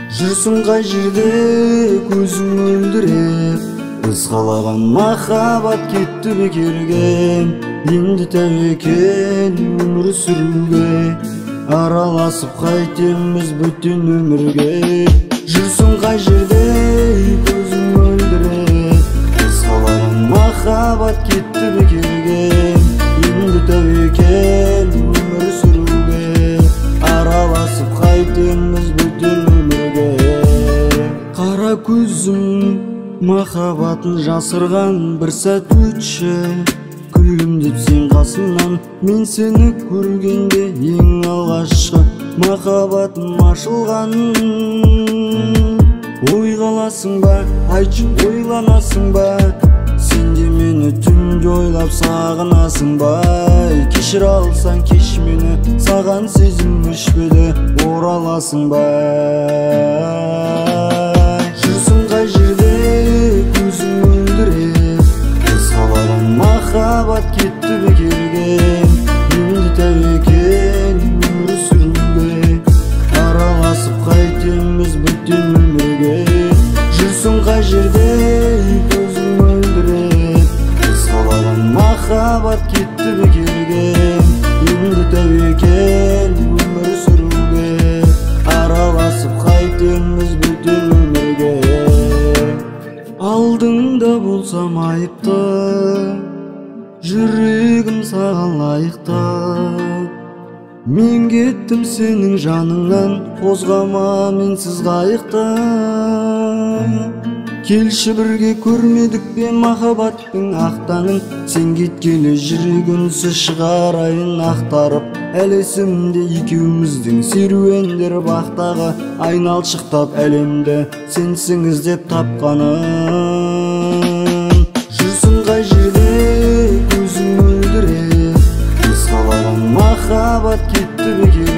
Жүрсің қай жерде көзің мөлдіреп, ызғалаған махаббат кетті бекерге. Енді тәуекел өмір сүруге, араласып қайтеміз бүтін өмірге. Жүрсің қай жерде көзің мөлдіреп, ызғалаған махаббат кетті бекерге. Енді тәуекел өмір сүруге, араласып қайтеміз бүтін өмірге. Қара көзім махаббатын жасырған бір сәт өтші, күлгім деп сен қасымнан, мен сені көргенде ең алғашқы махаббатым ашылғанын. Ойғаласың ба, айтшы ойланасың ба, сен де мені түнде ойлап сағынасың ба. Кешір алсаң кеш мені, саған сезім өшпеді, ораласың ба. Жүрсің қай жерде көзің мөлдіреп, ызғалаған махаббат кетті бекерге. Енді тәуекел өмір сүруге, араласып қайтеміз бүтін өмірге. Жүрсің қай жерде көзің мөлдіреп, ызғалаған махаббат кетті бекерге. Енді тәуекел өмір сүруге, араласып қайтеміз бүтін өмірге. Алдыңда болсам айыпты, жүрегім саған лайықты. Мен кеттім сенің жаныңнан, қозғама менсіз қайықты. Келші бірге көрмедік пе махаббаттың ақтаңын, сен кеткелі жүрегімсіз шығарайын ақтарып. Әлі есімде екеуміздің серуендер бақтағы, айналшықтап әлемді сенсің іздеп тапқаным. Жүрсің қай жерде көзің мөлдіреп, ызғалаған махаббат кетті бекерге.